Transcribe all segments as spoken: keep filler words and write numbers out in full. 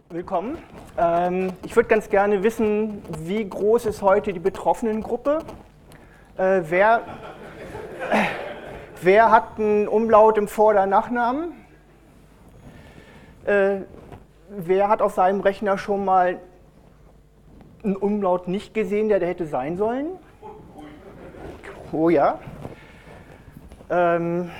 Willkommen. Ähm, ich würde ganz gerne wissen, wie groß ist heute die Betroffenengruppe? Äh, wer, äh, wer hat einen Umlaut im Vor- oder Nachnamen? Äh, wer hat auf seinem Rechner schon mal einen Umlaut nicht gesehen, der der hätte sein sollen? Oh ja. Ähm,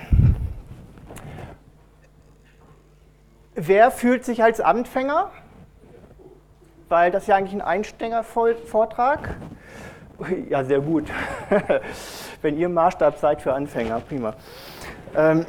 wer fühlt sich als Anfänger? Weil das ist ja eigentlich ein Einsteigervortrag. Ja, sehr gut. Wenn ihr Maßstab seid für Anfänger, prima. Ähm,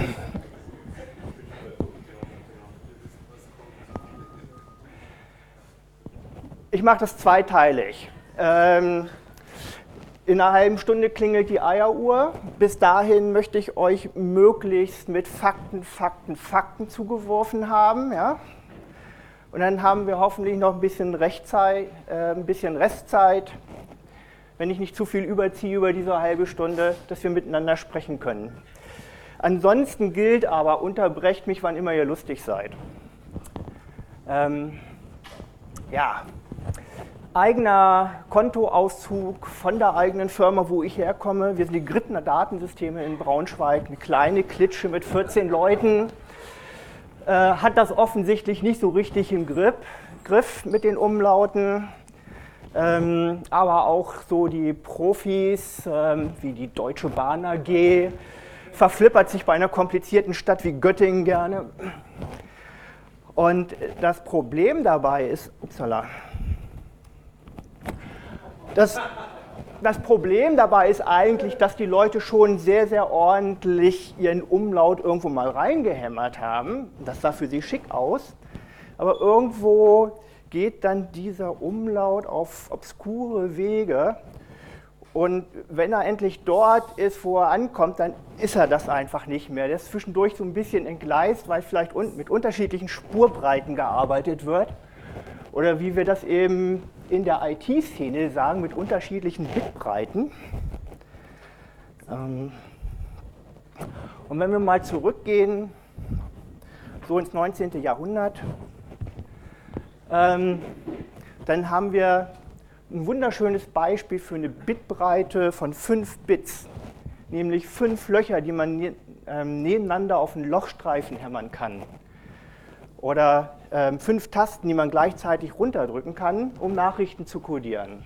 ich mache das zweiteilig. Ähm, in einer halben Stunde klingelt die Eieruhr. Bis dahin möchte ich euch möglichst mit Fakten, Fakten, Fakten zugeworfen haben. Ja? Und dann haben wir hoffentlich noch ein bisschen, Rechtzeit, äh, ein bisschen Restzeit, wenn ich nicht zu viel überziehe über diese halbe Stunde, dass wir miteinander sprechen können. Ansonsten gilt aber, unterbrecht mich, wann immer ihr lustig seid. Ähm, ja, eigener Kontoauszug von der eigenen Firma, wo ich herkomme. Wir sind die Grittner Datensysteme in Braunschweig, eine kleine Klitsche mit vierzehn Leuten. Hat das offensichtlich nicht so richtig im Griff, Griff mit den Umlauten, ähm, aber auch so die Profis, ähm, wie die Deutsche Bahn A G, verflippert sich bei einer komplizierten Stadt wie Göttingen gerne. Und das Problem dabei ist, upsala, das, das Problem dabei ist eigentlich, dass die Leute schon sehr, sehr ordentlich ihren Umlaut irgendwo mal reingehämmert haben. Das sah für sie schick aus. Aber irgendwo geht dann dieser Umlaut auf obskure Wege. Und wenn er endlich dort ist, wo er ankommt, dann ist er das einfach nicht mehr. Der ist zwischendurch so ein bisschen entgleist, weil vielleicht mit unterschiedlichen Spurbreiten gearbeitet wird. Oder wie wir das eben in der I T-Szene sagen, mit unterschiedlichen Bitbreiten. Und wenn wir mal zurückgehen, so ins neunzehnten Jahrhundert, dann haben wir ein wunderschönes Beispiel für eine Bitbreite von fünf Bits, nämlich fünf Löcher, die man nebeneinander auf einen Lochstreifen hämmern kann. Oder ähm, fünf Tasten, die man gleichzeitig runterdrücken kann, um Nachrichten zu codieren.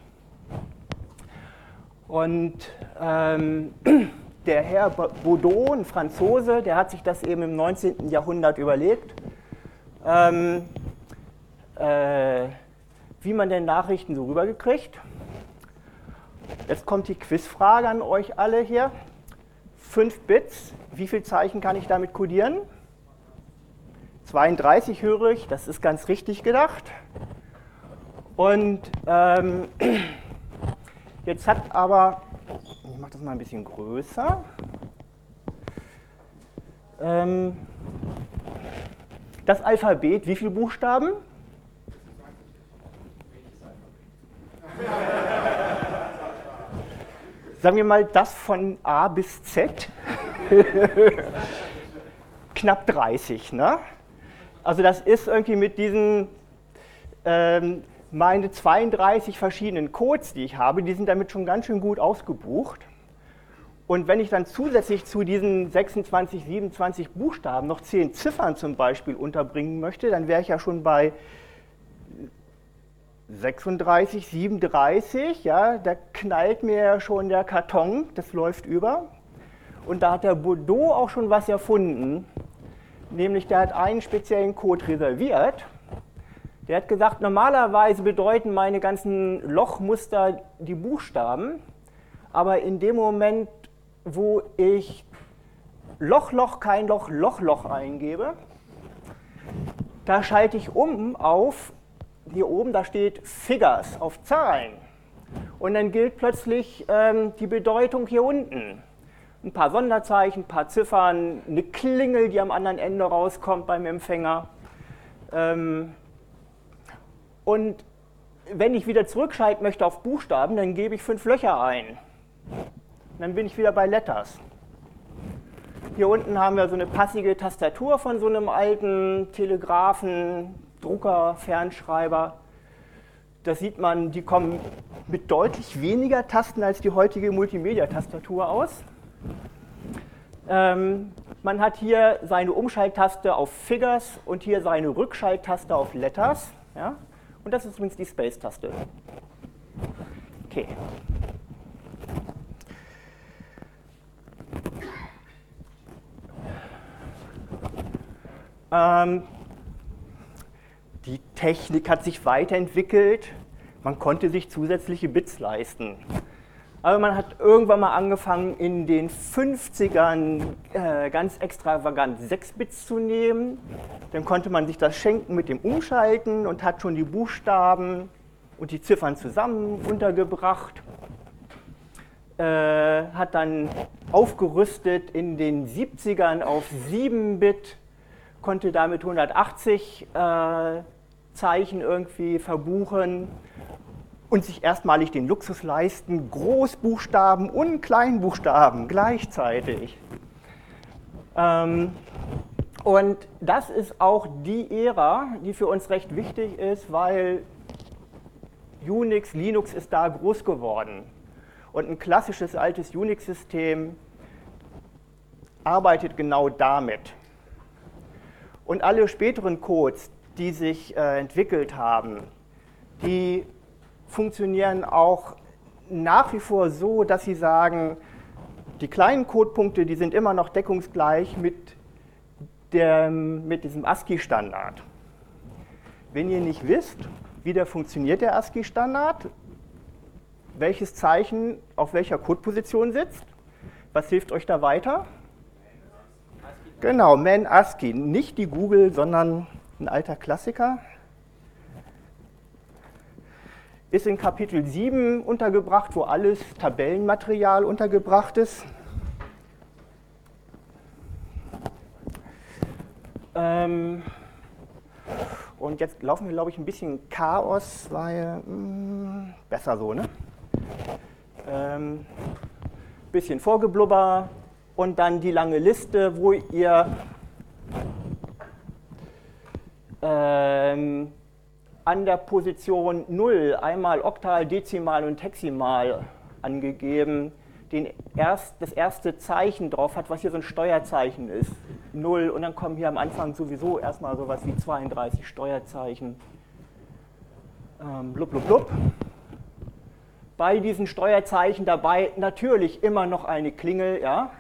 Und ähm, der Herr Baudot, ein Franzose, der hat sich das eben im neunzehnten Jahrhundert überlegt, ähm, äh, wie man denn Nachrichten so rübergekriegt. Jetzt kommt die Quizfrage an euch alle hier. Fünf Bits, wie viele Zeichen kann ich damit codieren? zweiunddreißig höre ich, das ist ganz richtig gedacht. Und ähm, jetzt hat aber, ich mache das mal ein bisschen größer, ähm, das Alphabet, wie viele Buchstaben? Sagen wir mal das von A bis Z. Knapp dreißig, ne? Also das ist irgendwie mit diesen, ähm, meine zweiunddreißig verschiedenen Codes, die ich habe, die sind damit schon ganz schön gut ausgebucht. Und wenn ich dann zusätzlich zu diesen sechsundzwanzig, siebenundzwanzig Buchstaben noch zehn Ziffern zum Beispiel unterbringen möchte, dann wäre ich ja schon bei sechsunddreißig, siebenunddreißig, ja, da knallt mir ja schon der Karton, das läuft über. Und da hat der Baudot auch schon was erfunden. Nämlich, der hat einen speziellen Code reserviert. Der hat gesagt, normalerweise bedeuten meine ganzen Lochmuster die Buchstaben, aber in dem Moment, wo ich Loch, Loch, kein Loch, Loch, Loch eingebe, da schalte ich um auf, hier oben, da steht Figures, auf Zahlen. Und dann gilt plötzlich ähm, die Bedeutung hier unten. Ein paar Sonderzeichen, ein paar Ziffern, eine Klingel, die am anderen Ende rauskommt beim Empfänger. Und wenn ich wieder zurückschalten möchte auf Buchstaben, dann gebe ich fünf Löcher ein. Dann bin ich wieder bei Letters. Hier unten haben wir so eine passige Tastatur von so einem alten Telegraphen. Drucker, Fernschreiber. Da sieht man, die kommen mit deutlich weniger Tasten als die heutige Multimedia-Tastatur aus. Ähm, man hat hier seine Umschalttaste auf Figures und hier seine Rückschalttaste auf Letters. Ja? Und das ist übrigens die Space-Taste. Okay. Ähm, die Technik hat sich weiterentwickelt. Man konnte sich zusätzliche Bits leisten. Aber man hat irgendwann mal angefangen, in den fünfzigern äh, ganz extravagant sechs Bits zu nehmen. Dann konnte man sich das schenken mit dem Umschalten und hat schon die Buchstaben und die Ziffern zusammen untergebracht. Äh, hat dann aufgerüstet in den siebzigern auf sieben Bit, konnte damit hundertachtzig äh, Zeichen irgendwie verbuchen und sich erstmalig den Luxus leisten, Großbuchstaben und Kleinbuchstaben gleichzeitig. Ähm, und das ist auch die Ära, die für uns recht wichtig ist, weil Unix, Linux ist da groß geworden. Und ein klassisches altes Unix-System arbeitet genau damit. Und alle späteren Codes, die sich äh, entwickelt haben, die funktionieren auch nach wie vor so, dass sie sagen, die kleinen Codepunkte, die sind immer noch deckungsgleich mit, dem, mit diesem ASCII-Standard. Wenn ihr nicht wisst, wie der funktioniert, der ASCII-Standard, welches Zeichen auf welcher Codeposition sitzt, was hilft euch da weiter? Genau, Man ASCII, nicht die Google, sondern ein alter Klassiker. Ist in Kapitel sieben untergebracht, wo alles Tabellenmaterial untergebracht ist. Ähm und jetzt laufen wir, glaube ich, ein bisschen Chaos, weil mh, besser so, ne? Ähm, bisschen Vorgeblubber und dann die lange Liste, wo ihr ähm, an der Position null einmal Oktal, Dezimal und Heximal angegeben, den erst, das erste Zeichen drauf hat, was hier so ein Steuerzeichen ist, null, und dann kommen hier am Anfang sowieso erstmal sowas wie zweiunddreißig Steuerzeichen, ähm, blub, blub, blub. Bei diesen Steuerzeichen dabei natürlich immer noch eine Klingel, ja.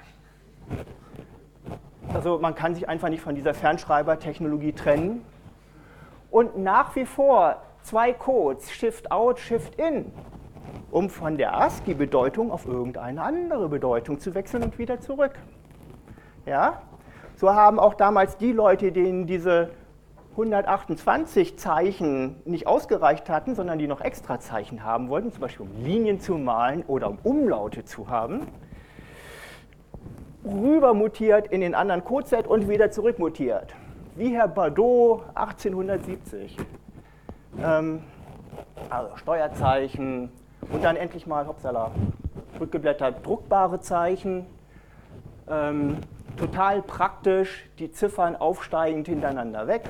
Also man kann sich einfach nicht von dieser Fernschreibertechnologie trennen. Und nach wie vor zwei Codes, Shift-Out, Shift-In, um von der ASCII-Bedeutung auf irgendeine andere Bedeutung zu wechseln und wieder zurück. Ja? So haben auch damals die Leute, denen diese hundertachtundzwanzig Zeichen nicht ausgereicht hatten, sondern die noch extra Zeichen haben wollten, zum Beispiel um Linien zu malen oder um Umlaute zu haben, rüber mutiert in den anderen Codeset und wieder zurück mutiert. Wie Herr Baudot achtzehnhundertsiebzig. Ähm, also Steuerzeichen und dann endlich mal, hoppsala, rückgeblättert, druckbare Zeichen. Ähm, total praktisch, die Ziffern aufsteigend hintereinander weg.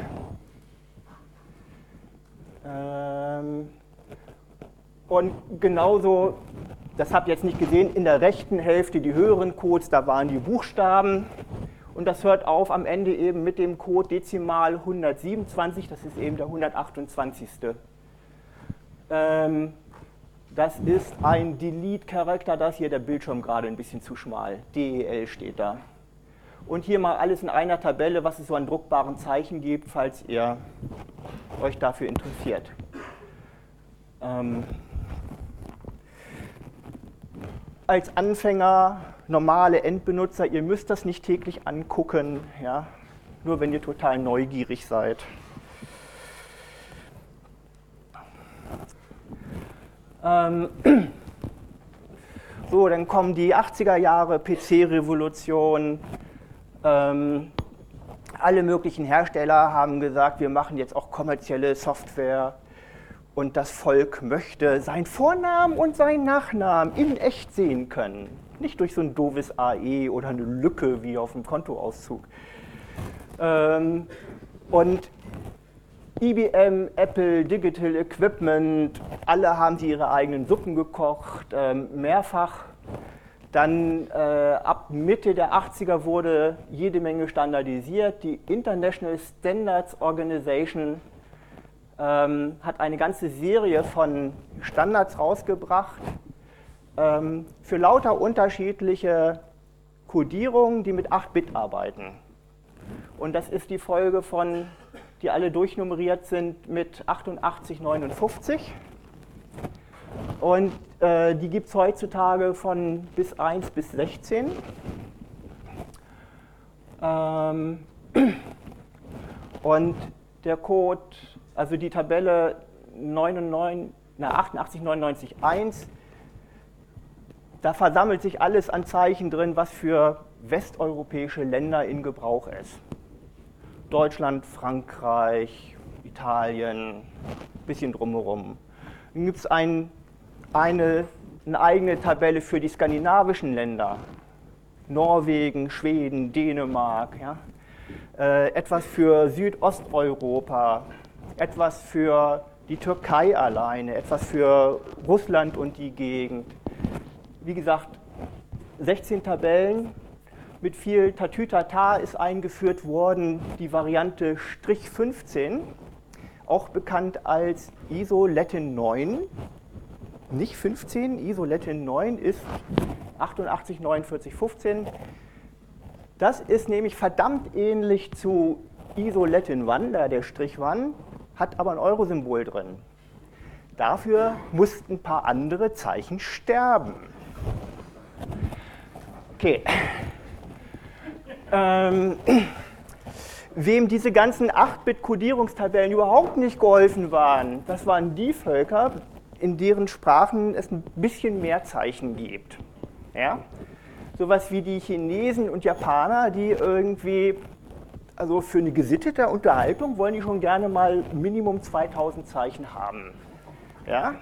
Ähm, und genauso, das habt ihr jetzt nicht gesehen, in der rechten Hälfte die höheren Codes, da waren die Buchstaben. Und das hört auf am Ende eben mit dem Code Dezimal hundertsiebenundzwanzig, das ist eben der hundertachtundzwanzigste. Ähm, das ist ein Delete-Charakter, da ist hier der Bildschirm gerade ein bisschen zu schmal. D E L steht da. Und hier mal alles in einer Tabelle, was es so an druckbaren Zeichen gibt, falls ihr euch dafür interessiert. Ähm, als Anfänger, normale Endbenutzer, ihr müsst das nicht täglich angucken, ja? Nur wenn ihr total neugierig seid. Ähm, so, dann kommen die achtziger Jahre, P C-Revolution. Ähm, alle möglichen Hersteller haben gesagt, wir machen jetzt auch kommerzielle Software. Und das Volk möchte seinen Vornamen und seinen Nachnamen in echt sehen können. Nicht durch so ein doofes A E oder eine Lücke wie auf dem Kontoauszug. Ähm, und I B M, Apple, Digital Equipment, alle haben sie ihre eigenen Suppen gekocht, ähm, mehrfach. Dann äh, ab Mitte der achtziger wurde jede Menge standardisiert. Die International Standards Organization ähm, hat eine ganze Serie von Standards rausgebracht ähm, für lauter unterschiedliche Codierungen, die mit acht Bit arbeiten. Und das ist die Folge von, die alle durchnummeriert sind mit achtundachtzig neunundfünfzig. Und äh, die gibt es heutzutage von bis eins bis sechzehn. Ähm, und der Code, also die Tabelle neunundneunzig, na, achtundachtzig neunundneunzig eins, da versammelt sich alles an Zeichen drin, was für westeuropäische Länder in Gebrauch ist. Deutschland, Frankreich, Italien, ein bisschen drumherum. Dann gibt es ein, eine, eine eigene Tabelle für die skandinavischen Länder. Norwegen, Schweden, Dänemark. Ja? Äh, etwas für Südosteuropa, etwas für die Türkei alleine, etwas für Russland und die Gegend. Wie gesagt, sechzehn Tabellen. Mit viel Tatütata ist eingeführt worden die Variante Strich fünfzehn, auch bekannt als I S O Latin neun. Nicht fünfzehn, I S O Latin neun ist achtundachtzig neunundvierzig fünfzehn. Das ist nämlich verdammt ähnlich zu I S O Latin eins, da der Strich eins, hat aber ein Euro-Symbol drin. Dafür mussten ein paar andere Zeichen sterben. Okay. Ähm, wem diese ganzen acht Bit Codierungstabellen überhaupt nicht geholfen waren, das waren die Völker, in deren Sprachen es ein bisschen mehr Zeichen gibt. Ja? Sowas wie die Chinesen und Japaner, die irgendwie, also für eine gesittete Unterhaltung wollen die schon gerne mal Minimum zweitausend Zeichen haben. Ja?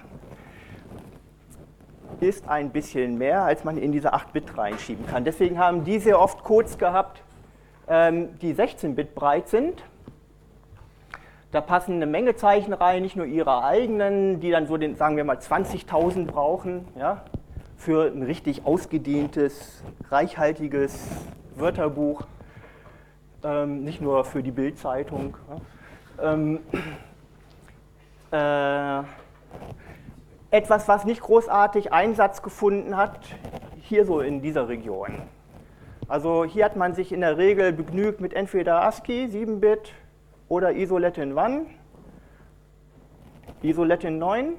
Ist ein bisschen mehr, als man in diese acht Bit reinschieben kann. Deswegen haben die sehr oft Codes gehabt, ähm, die sechzehn Bit breit sind. Da passen eine Menge Zeichen rein, nicht nur ihre eigenen, die dann so den, sagen wir mal, zwanzigtausend brauchen, ja, für ein richtig ausgedehntes, reichhaltiges Wörterbuch, ähm, nicht nur für die Bild-Zeitung. Ja. Ähm, äh, Etwas, was nicht großartig Einsatz gefunden hat, hier so in dieser Region. Also hier hat man sich in der Regel begnügt mit entweder ASCII, sieben Bit, oder I S O Latin eins, I S O Latin neun,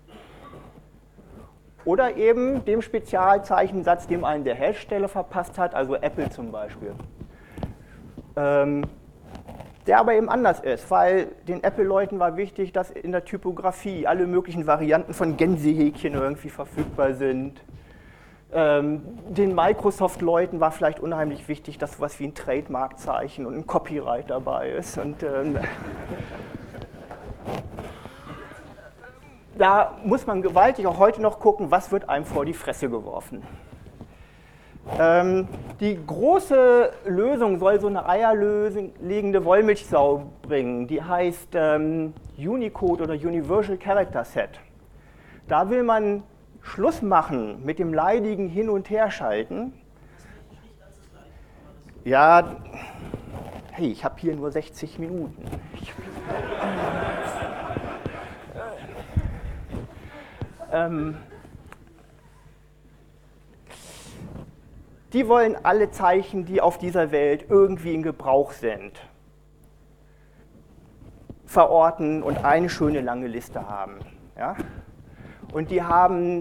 oder eben dem Spezialzeichensatz, dem einen der Hersteller verpasst hat, also Apple zum Beispiel. Ähm, der aber eben anders ist, weil den Apple-Leuten war wichtig, dass in der Typografie alle möglichen Varianten von Gänsehäkchen irgendwie verfügbar sind. Ähm, den Microsoft-Leuten war vielleicht unheimlich wichtig, dass sowas wie ein Trademark-Zeichen und ein Copyright dabei ist. Und, ähm, da muss man gewaltig auch heute noch gucken, was wird einem vor die Fresse geworfen. Ähm, die große Lösung soll so eine eierlegende Wollmilchsau bringen, die heißt ähm, Unicode oder Universal Character Set. Da will man Schluss machen mit dem leidigen Hin- und Herschalten. Ja, hey, ich habe hier nur sechzig Minuten. ähm, Die wollen alle Zeichen, die auf dieser Welt irgendwie in Gebrauch sind, verorten und eine schöne lange Liste haben. Ja? Und die haben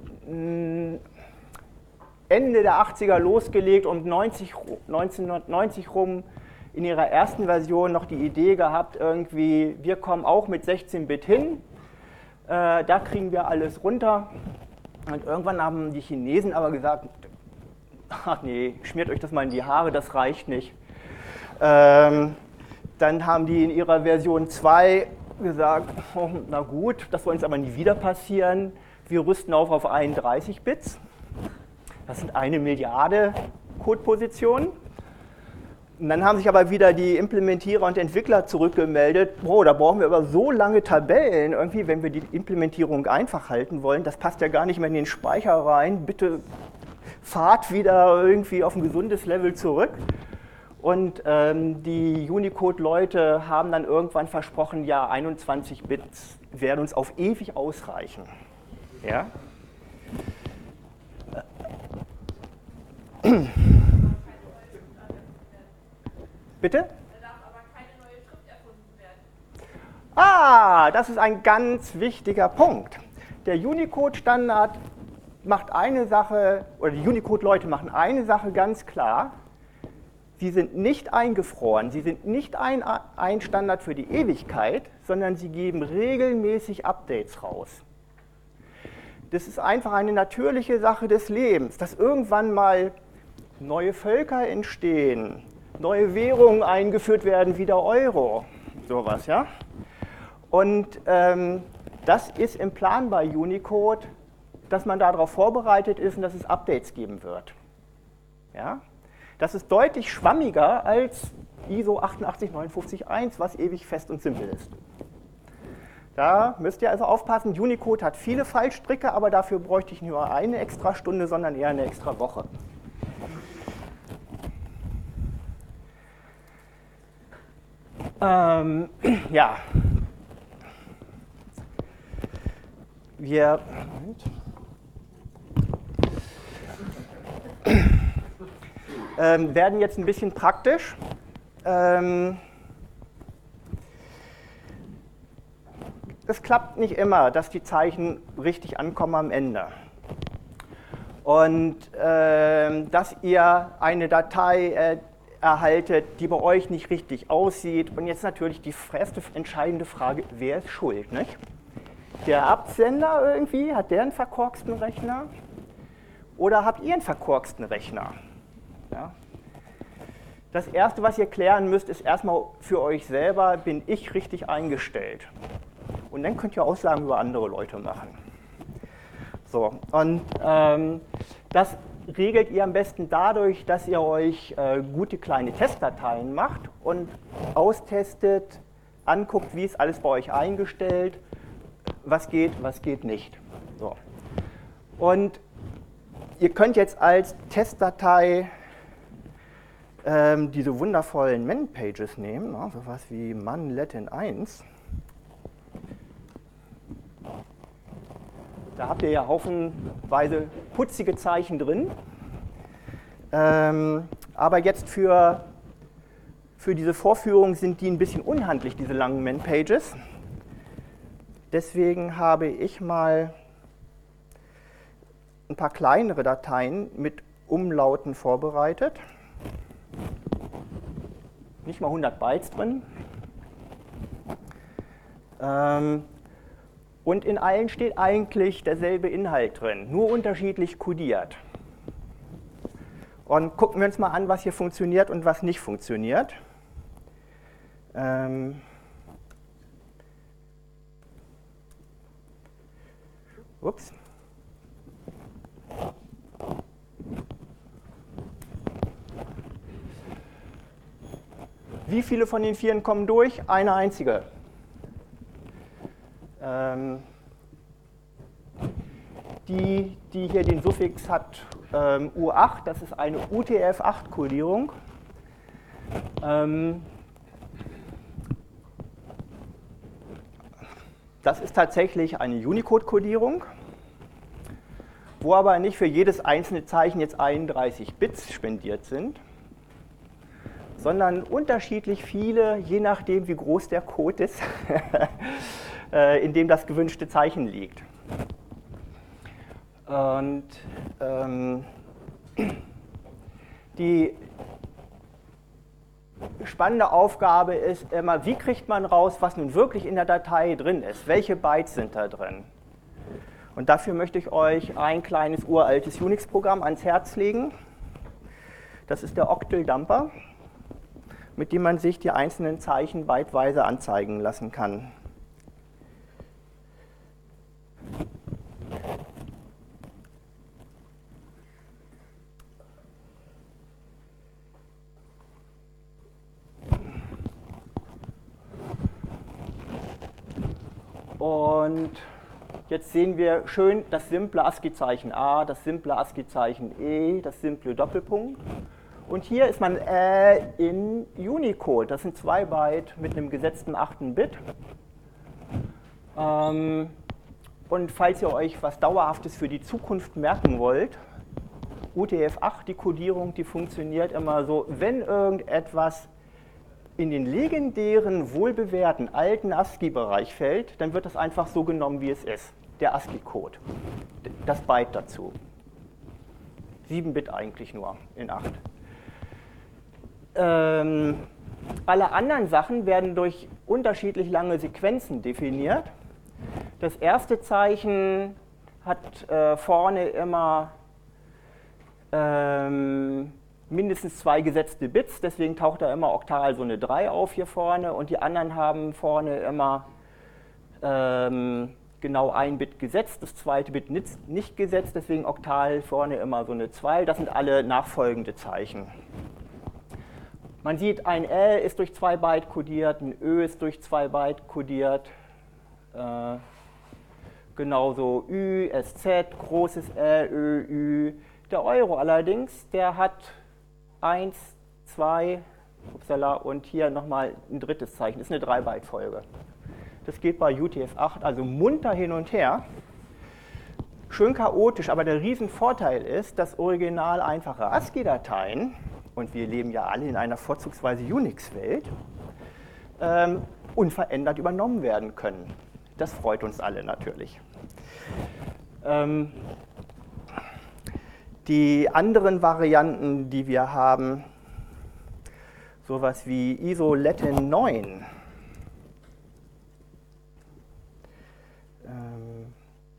Ende der achtziger losgelegt und neunzehnhundertneunzig rum in ihrer ersten Version noch die Idee gehabt, irgendwie, wir kommen auch mit sechzehn Bit hin, äh, da kriegen wir alles runter. Und irgendwann haben die Chinesen aber gesagt, ach nee, schmiert euch das mal in die Haare, das reicht nicht. Ähm, dann haben die in ihrer Version zwei gesagt, oh, na gut, das soll uns aber nie wieder passieren. Wir rüsten auf auf einunddreißig Bits. Das sind eine Milliarde Codepositionen. Und dann haben sich aber wieder die Implementierer und Entwickler zurückgemeldet, oh, da brauchen wir aber so lange Tabellen irgendwie, wenn wir die Implementierung einfach halten wollen, das passt ja gar nicht mehr in den Speicher rein, bitte fahrt wieder irgendwie auf ein gesundes Level zurück. Und ähm, die Unicode-Leute haben dann irgendwann versprochen, ja, einundzwanzig Bits werden uns auf ewig ausreichen. Ja? Bitte? Da darf aber keine neue Schrift erfunden werden. Ah, das ist ein ganz wichtiger Punkt. Der Unicode-Standard macht eine Sache, oder die Unicode-Leute machen eine Sache ganz klar. Sie sind nicht eingefroren, sie sind nicht ein, ein Standard für die Ewigkeit, sondern sie geben regelmäßig Updates raus. Das ist einfach eine natürliche Sache des Lebens, dass irgendwann mal neue Völker entstehen, neue Währungen eingeführt werden, wie der Euro, sowas, ja. Und ähm, das ist im Plan bei Unicode, dass man darauf vorbereitet ist und dass es Updates geben wird. Ja? Das ist deutlich schwammiger als I S O achtundachtzig neunundfünfzig Punkt eins, was ewig fest und simpel ist. Da müsst ihr also aufpassen, Unicode hat viele Fallstricke, aber dafür bräuchte ich nur eine extra Stunde, sondern eher eine extra Woche. Ähm, ja. Wir ähm, werden jetzt ein bisschen praktisch. Ähm, es klappt nicht immer, dass die Zeichen richtig ankommen am Ende. Und ähm, dass ihr eine Datei äh, erhaltet, die bei euch nicht richtig aussieht. Und jetzt natürlich die erste entscheidende Frage, wer ist schuld, nicht? Der Absender irgendwie, hat der einen verkorksten Rechner? Oder habt ihr einen verkorksten Rechner? Ja? Das Erste, was ihr klären müsst, ist erstmal für euch selber, bin ich richtig eingestellt? Und dann könnt ihr Aussagen über andere Leute machen. So, und ähm, das regelt ihr am besten dadurch, dass ihr euch äh, gute kleine Testdateien macht und austestet, anguckt, wie ist alles bei euch eingestellt, was geht, was geht nicht. So. Und ihr könnt jetzt als Testdatei ähm, diese wundervollen Man-Pages nehmen, ne, sowas wie manlatin eins. Da habt ihr ja haufenweise putzige Zeichen drin. Ähm, aber jetzt für, für diese Vorführung sind die ein bisschen unhandlich, diese langen Man-Pages. Deswegen habe ich mal ein paar kleinere Dateien mit Umlauten vorbereitet. Nicht mal hundert Bytes drin. Ähm, Und in allen steht eigentlich derselbe Inhalt drin, nur unterschiedlich kodiert. Und gucken wir uns mal an, was hier funktioniert und was nicht funktioniert. Ähm Ups. Wie viele von den Vieren kommen durch? Eine einzige. Ähm, die, die hier den Suffix hat ähm, U acht, das ist eine U T F acht Kodierung. Ähm, das ist tatsächlich eine Unicode-Kodierung, wo aber nicht für jedes einzelne Zeichen jetzt einunddreißig Bits spendiert sind, sondern unterschiedlich viele, je nachdem wie groß der Code ist, in dem das gewünschte Zeichen liegt. Und ähm, die spannende Aufgabe ist immer, wie kriegt man raus, was nun wirklich in der Datei drin ist? Welche Bytes sind da drin? Und dafür möchte ich euch ein kleines uraltes Unix-Programm ans Herz legen. Das ist der Octal-Dumper, mit dem man sich die einzelnen Zeichen byteweise anzeigen lassen kann. Und jetzt sehen wir schön das simple ASCII-Zeichen A, das simple ASCII-Zeichen E, das simple Doppelpunkt. Und hier ist man äh, in Unicode. Das sind zwei Byte mit einem gesetzten achten Bit. Ähm, und falls ihr euch was Dauerhaftes für die Zukunft merken wollt, U T F acht, die Codierung, die funktioniert immer so, wenn irgendetwas in den legendären, wohlbewährten, alten ASCII-Bereich fällt, dann wird das einfach so genommen, wie es ist. Der ASCII-Code, das Byte dazu. sieben Bit eigentlich nur in acht. Ähm, alle anderen Sachen werden durch unterschiedlich lange Sequenzen definiert. Das erste Zeichen hat äh, vorne immer ähm, mindestens zwei gesetzte Bits, deswegen taucht da immer oktal so eine drei auf hier vorne, und die anderen haben vorne immer ähm, genau ein Bit gesetzt, das zweite Bit nicht, nicht gesetzt, deswegen oktal vorne immer so eine zwei. Das sind alle nachfolgende Zeichen. Man sieht, ein L ist durch zwei Byte kodiert, ein Ö ist durch zwei Byte kodiert, äh, genauso Ü, S Z, großes L, Ö, Ü. Der Euro allerdings, der hat eins, zwei, upsala, und hier nochmal ein drittes Zeichen, das ist eine drei Byte Folge. Das geht bei U T F acht also munter hin und her. Schön chaotisch, aber der Riesenvorteil ist, dass original einfache ASCII-Dateien, und wir leben ja alle in einer vorzugsweise Unix-Welt, ähm, unverändert übernommen werden können. Das freut uns alle natürlich. Ähm, Die anderen Varianten, die wir haben, sowas wie I S O Latin neun, ähm,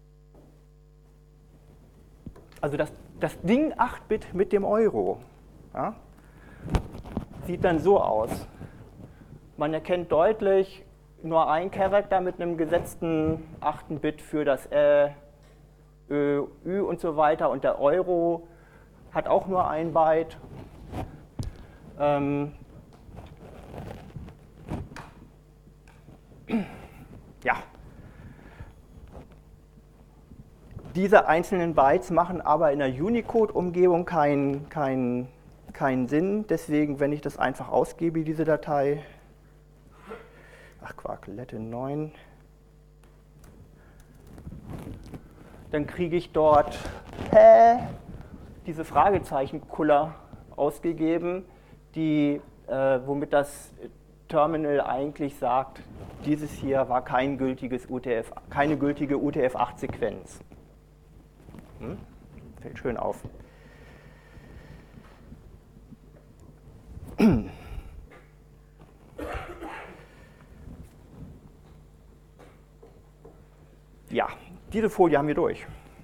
also das, das Ding acht Bit mit dem Euro, ja, sieht dann so aus. Man erkennt deutlich nur ein Charakter mit einem gesetzten achten Bit für das Ä, Ö, Ü und so weiter, und der Euro hat auch nur ein Byte. Ähm ja. Diese einzelnen Bytes machen aber in der Unicode-Umgebung keinen kein, kein Sinn. Deswegen, wenn ich das einfach ausgebe, diese Datei, ach Quark, Latin neun, dann kriege ich dort hä, diese Fragezeichen-Kuller ausgegeben, die, äh, womit das Terminal eigentlich sagt, dieses hier war kein gültiges U T F, keine gültige U T F acht Sequenz. Hm? Fällt schön auf. Ja, diese Folie haben wir durch.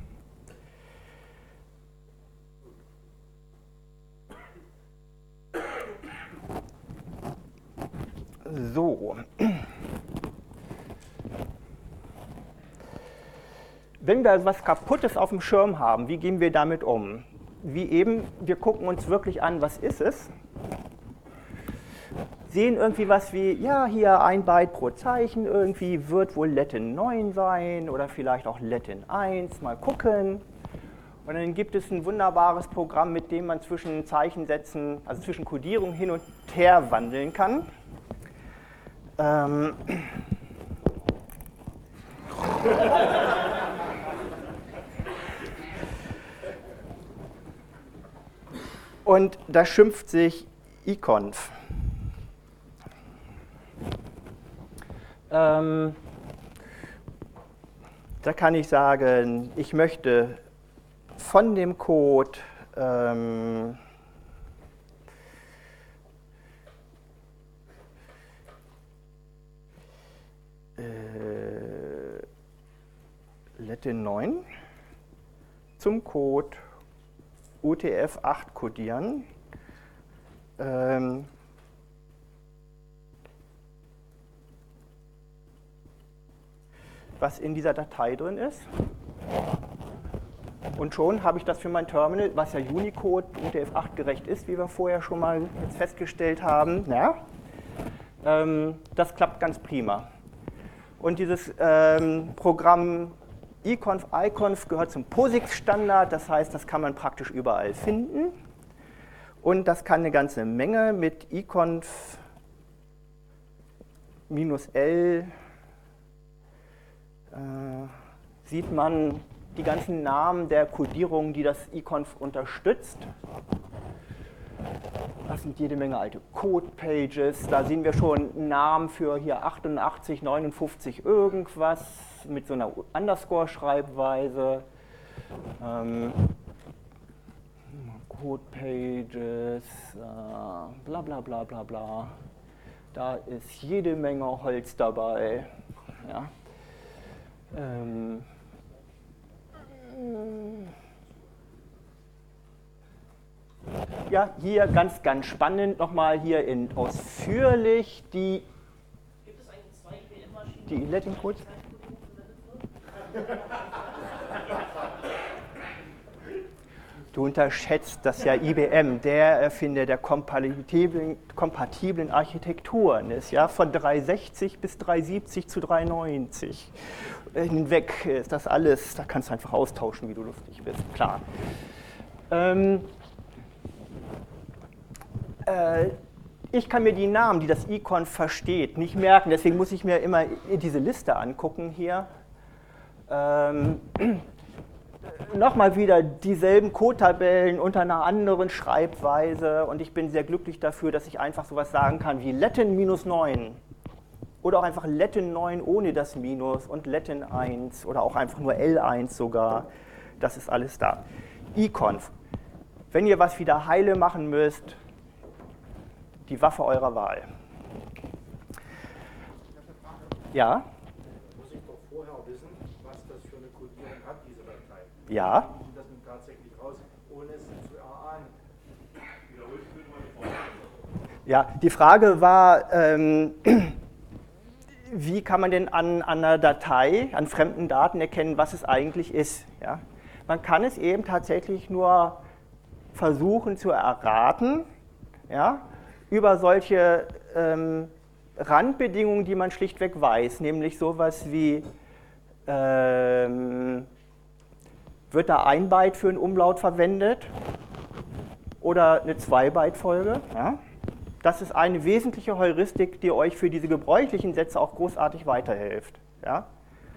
So. Wenn wir also was Kaputtes auf dem Schirm haben, wie gehen wir damit um? Wie eben, wir gucken uns wirklich an, was ist es? Sehen irgendwie was wie, ja, hier ein Byte pro Zeichen, irgendwie wird wohl Latin neun sein oder vielleicht auch Latin eins, mal gucken. Und dann gibt es ein wunderbares Programm, mit dem man zwischen Zeichensätzen, also zwischen Codierung hin und her wandeln kann. Ähm und das schimpft sich iconf. Ähm, da kann ich sagen, ich möchte von dem Code ähm, äh, Latin neun zum Code U T F acht codieren. Ähm, was in dieser Datei drin ist. Und schon habe ich das für mein Terminal, was ja Unicode U T F acht gerecht ist, wie wir vorher schon mal jetzt festgestellt haben. Ja, ähm, das klappt ganz prima. Und dieses ähm, Programm econf, iconf gehört zum POSIX-Standard, das heißt, das kann man praktisch überall finden. Und das kann eine ganze Menge mit econf minus L. Äh, sieht man die ganzen Namen der Codierungen, die das econf unterstützt. Das sind jede Menge alte Code-Pages. Da sehen wir schon Namen für hier achtundachtzig, neunundfünfzig irgendwas mit so einer Underscore-Schreibweise. Ähm, Code-Pages, äh, bla bla bla bla bla. Da ist jede Menge Holz dabei. Ja, ähm, ja, hier ganz, ganz spannend nochmal hier in ausführlich die. Gibt es eigentlich zwei I B M-Maschinen? Die Latin Codes? Du unterschätzt das ja I B M, der Erfinder der kompatiblen, kompatiblen Architekturen ist, ja, von dreihundertsechzig bis dreihundertsiebzig zu dreihundertneunzig hinweg ist das alles, da kannst du einfach austauschen, wie du lustig bist, klar. Ähm, äh, ich kann mir die Namen, die das econf versteht, nicht merken, deswegen muss ich mir immer diese Liste angucken hier. Ähm, Nochmal wieder dieselben Code-Tabellen unter einer anderen Schreibweise und ich bin sehr glücklich dafür, dass ich einfach sowas sagen kann wie Latin minus neun oder auch einfach Latin neun ohne das Minus und Latin eins oder auch einfach nur L eins sogar. Das ist alles da. econf. Wenn ihr was wieder heile machen müsst, die Waffe eurer Wahl. Ja? Ja. Wie sieht das nun tatsächlich aus, ohne es zu erahnen? Ja, die Frage war, ähm, wie kann man denn an, an einer Datei, an fremden Daten erkennen, was es eigentlich ist? Ja? Man kann es eben tatsächlich nur versuchen zu erraten, ja, über solche ähm, Randbedingungen, die man schlichtweg weiß, nämlich sowas wie, ähm, wird da ein Byte für einen Umlaut verwendet oder eine zwei Byte Folge? Ja? Das ist eine wesentliche Heuristik, die euch für diese gebräuchlichen Sätze auch großartig weiterhilft. Ja?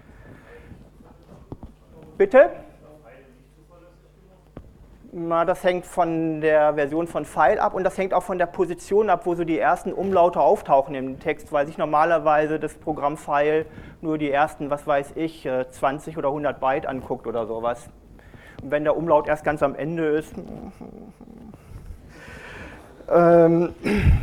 Bitte? Na, das hängt von der Version von File ab und das hängt auch von der Position ab, wo so die ersten Umlaute auftauchen im Text, weil sich normalerweise das Programm File nur die ersten, was weiß ich, zwanzig oder hundert Byte anguckt oder sowas. Und wenn der Umlaut erst ganz am Ende ist. Ähm,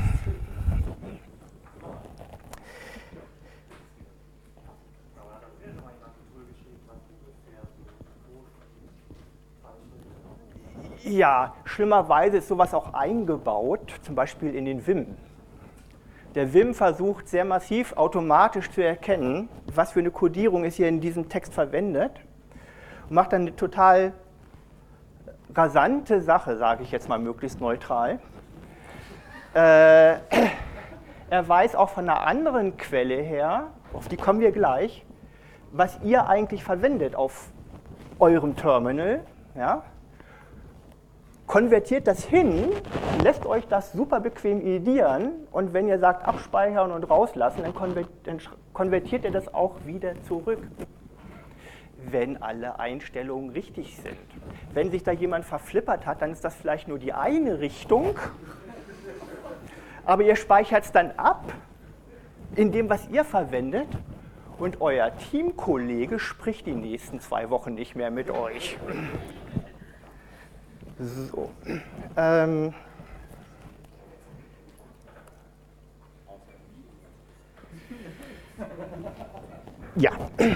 ja, schlimmerweise ist sowas auch eingebaut, zum Beispiel in den Vim. Der Vim versucht sehr massiv automatisch zu erkennen, was für eine Codierung ist hier in diesem Text verwendet und macht dann eine total rasante Sache, sage ich jetzt mal möglichst neutral. Äh, er weiß auch von einer anderen Quelle her, auf die kommen wir gleich, was ihr eigentlich verwendet auf eurem Terminal. Ja? Konvertiert das hin, lässt euch das super bequem edieren und wenn ihr sagt abspeichern und rauslassen, dann konvertiert ihr das auch wieder zurück, wenn alle Einstellungen richtig sind. Wenn sich da jemand verflippert hat, dann ist das vielleicht nur die eine Richtung, aber ihr speichert es dann ab in dem, was ihr verwendet und euer Teamkollege spricht die nächsten zwei Wochen nicht mehr mit euch. So. Ähm. Ja.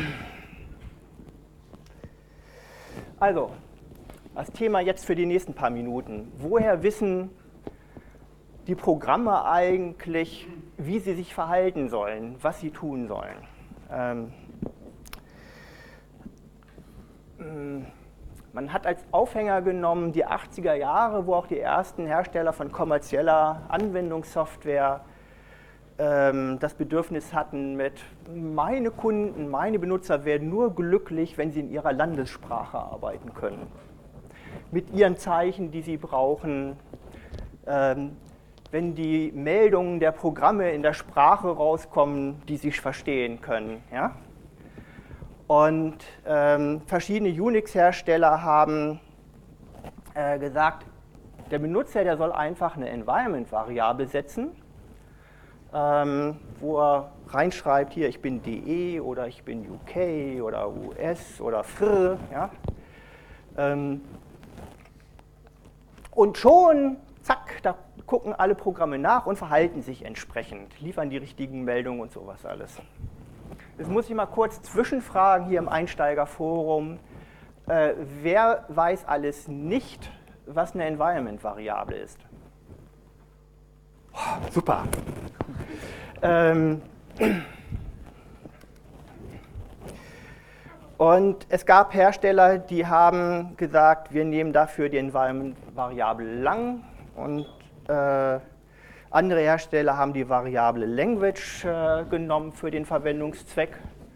Also, das Thema jetzt für die nächsten paar Minuten. Woher wissen die Programme eigentlich, wie sie sich verhalten sollen, was sie tun sollen? Ähm. Man hat als Aufhänger genommen die achtziger Jahre, wo auch die ersten Hersteller von kommerzieller Anwendungssoftware ähm, das Bedürfnis hatten mit, meine Kunden, meine Benutzer werden nur glücklich, wenn sie in ihrer Landessprache arbeiten können. Mit ihren Zeichen, die sie brauchen, ähm, wenn die Meldungen der Programme in der Sprache rauskommen, die sie verstehen können. Ja? Und ähm, verschiedene Unix-Hersteller haben äh, gesagt, der Benutzer, der soll einfach eine Environment-Variable setzen, ähm, wo er reinschreibt, hier, ich bin D E oder ich bin U K oder U S oder F R. Ja? Ähm, und schon, zack, da gucken alle Programme nach und verhalten sich entsprechend, liefern die richtigen Meldungen und sowas alles. Jetzt muss ich mal kurz zwischenfragen hier im Einsteigerforum. Äh, wer weiß alles nicht, was eine Environment-Variable ist? Oh, super. ähm, und es gab Hersteller, die haben gesagt, wir nehmen dafür die Environment-Variable lang, und äh, andere Hersteller haben die Variable Language äh, genommen für den Verwendungszweck.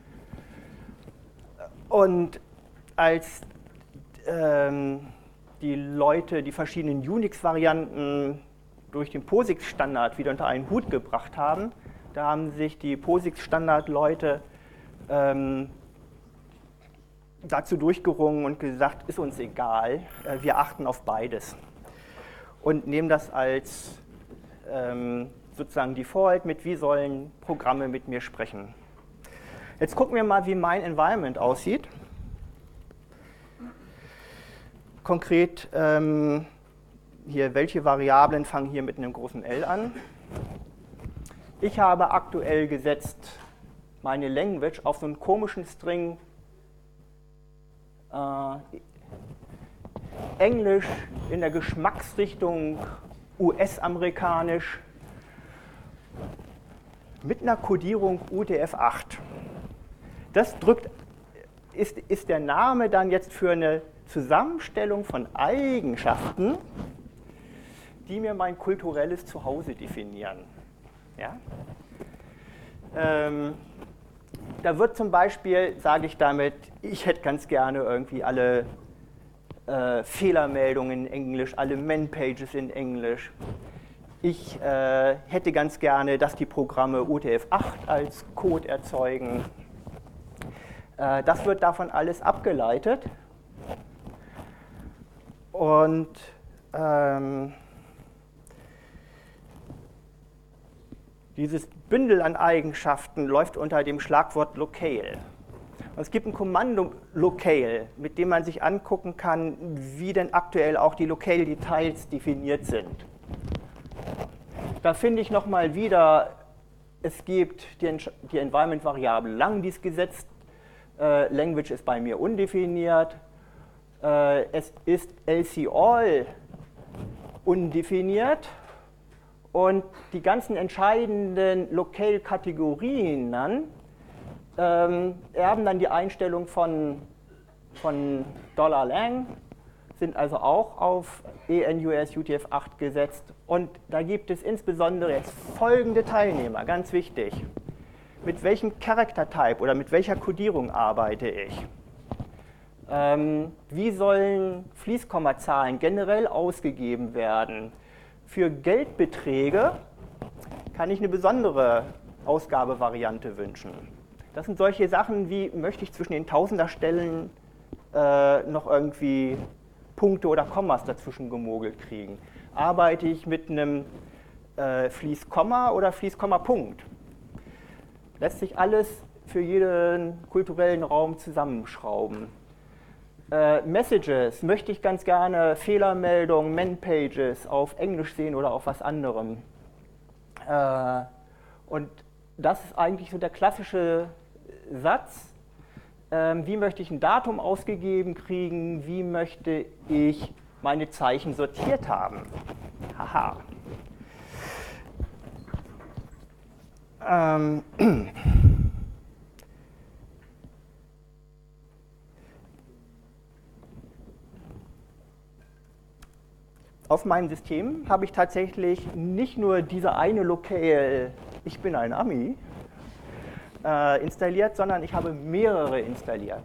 Und als ähm, die Leute die verschiedenen Unix-Varianten durch den POSIX-Standard wieder unter einen Hut gebracht haben, da haben sich die POSIX-Standard-Leute ähm, dazu durchgerungen und gesagt, ist uns egal, äh, wir achten auf beides. Und nehmen das als ähm, sozusagen Default mit, wie sollen Programme mit mir sprechen. Jetzt gucken wir mal, wie mein Environment aussieht. Konkret ähm, hier, welche Variablen fangen hier mit einem großen L an. Ich habe aktuell gesetzt meine Language auf so einen komischen String äh, Englisch in der Geschmacksrichtung U S-amerikanisch mit einer Codierung U T F acht. Das drückt, ist, ist der Name dann jetzt für eine Zusammenstellung von Eigenschaften, die mir mein kulturelles Zuhause definieren. Ja? Ähm, da wird zum Beispiel, sage ich damit, ich hätte ganz gerne irgendwie alle äh, Fehlermeldungen in Englisch, alle Man-Pages in Englisch. Ich äh, hätte ganz gerne, dass die Programme U T F acht als Code erzeugen. Äh, das wird davon alles abgeleitet. Und ähm, dieses Bündel an Eigenschaften läuft unter dem Schlagwort Locale. Und es gibt ein Kommando Locale, mit dem man sich angucken kann, wie denn aktuell auch die Locale Details definiert sind. Da finde ich nochmal wieder, es gibt die, die Environment-Variable lang, die ist gesetzt, äh, Language ist bei mir undefiniert, äh, es ist L C all undefiniert. Und die ganzen entscheidenden Locale-Kategorien dann ähm, erben dann die Einstellung von, von $lang, sind also auch auf E N U S U T F acht gesetzt. Und da gibt es insbesondere jetzt folgende Teilnehmer, ganz wichtig. Mit welchem Character Type oder mit welcher Codierung arbeite ich? Ähm, wie sollen Fließkommazahlen generell ausgegeben werden? Für Geldbeträge kann ich eine besondere Ausgabevariante wünschen. Das sind solche Sachen wie, möchte ich zwischen den Tausenderstellen äh, noch irgendwie Punkte oder Kommas dazwischen gemogelt kriegen? Arbeite ich mit einem äh, Fließkomma oder Fließkomma-Punkt? Lässt sich alles für jeden kulturellen Raum zusammenschrauben. Äh, Messages, möchte ich ganz gerne Fehlermeldungen, Man-Pages auf Englisch sehen oder auf was anderem. Äh, und das ist eigentlich so der klassische Satz. Ähm, wie möchte ich ein Datum ausgegeben kriegen? Wie möchte ich meine Zeichen sortiert haben? Haha. Ähm. Auf meinem System habe ich tatsächlich nicht nur diese eine Locale ich bin ein Ami, äh, installiert, sondern ich habe mehrere installiert.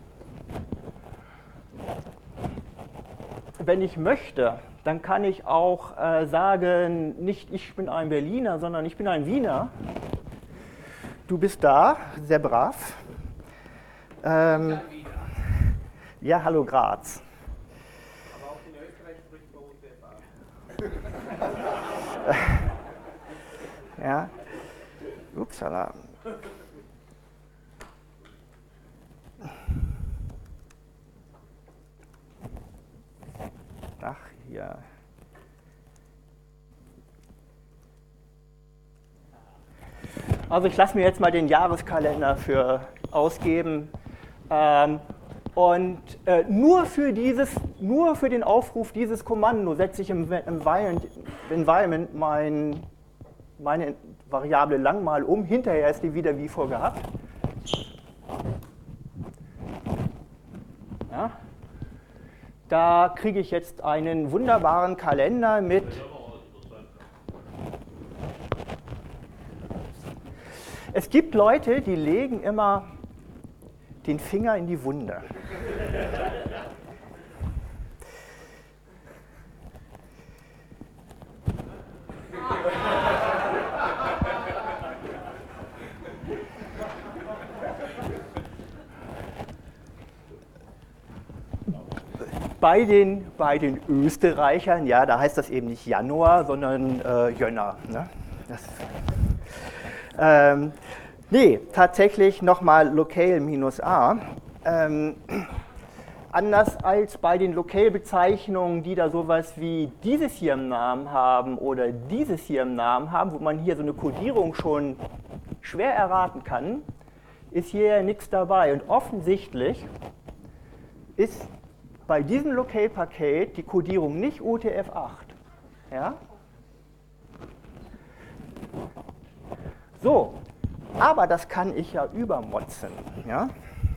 Wenn ich möchte, dann kann ich auch äh, sagen, nicht ich bin ein Berliner, sondern ich bin ein Wiener. Du bist da, sehr brav. Ähm, ja, hallo Graz. Aber auch in Österreich spricht man U T F A. Ja, upsala. Ach, hier. Also ich lasse mir jetzt mal den Jahreskalender für ausgeben. Ähm, und äh, nur, für dieses, nur für den Aufruf dieses Kommando setze ich im Environment, Environment mein, meine Variable lang mal um. Hinterher ist die wieder wie vorgehabt. Ja. Da kriege ich jetzt einen wunderbaren Kalender mit. Es gibt Leute, die legen immer den Finger in die Wunde. Bei den, bei den Österreichern, ja, da heißt das eben nicht Januar, sondern äh, Jönner. Ne? Das, ähm, nee, tatsächlich nochmal Locale minus A. Ähm, anders als bei den Locale-Bezeichnungen, die da sowas wie dieses hier im Namen haben oder dieses hier im Namen haben, wo man hier so eine Codierung schon schwer erraten kann, ist hier nichts dabei. Und offensichtlich ist bei diesem Locale-Paket die Codierung nicht U T F acht. Ja? So, aber das kann ich ja übermotzen. Ja?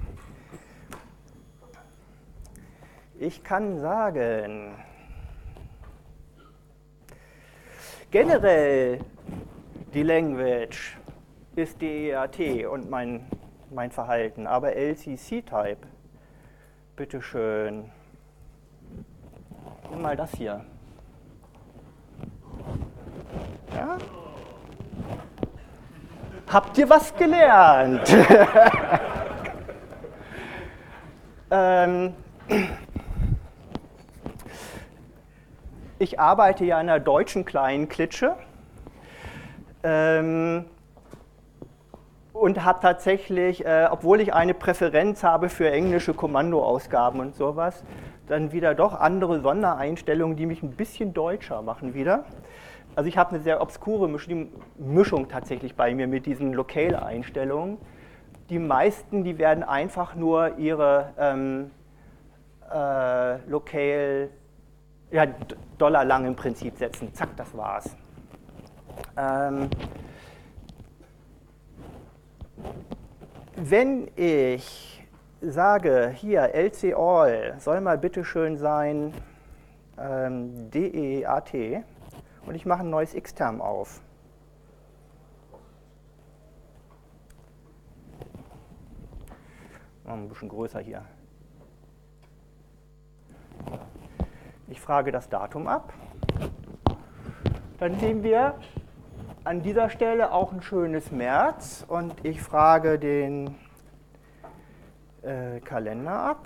Ich kann sagen, generell die Language ist D E A T und mein, mein Verhalten, aber L C C-Type, bitteschön. Nimm mal das hier. Ja? Habt ihr was gelernt? ähm, ich arbeite ja in einer deutschen kleinen Klitsche ähm, und habe tatsächlich, äh, obwohl ich eine Präferenz habe für englische Kommandoausgaben und sowas, dann wieder doch andere Sondereinstellungen, die mich ein bisschen deutscher machen wieder. Also ich habe eine sehr obskure Mischung tatsächlich bei mir mit diesen Locale-Einstellungen. Die meisten, die werden einfach nur ihre ähm, äh, Locale, ja, Dollar lang im Prinzip setzen. Zack, das war's. Ähm, wenn ich sage, hier, L C all soll mal bitteschön sein ähm, D E A T und ich mache ein neues Xterm auf. Oh, ein bisschen größer hier. Ich frage das Datum ab. Dann sehen wir an dieser Stelle auch ein schönes März und ich frage den äh, Kalender ab.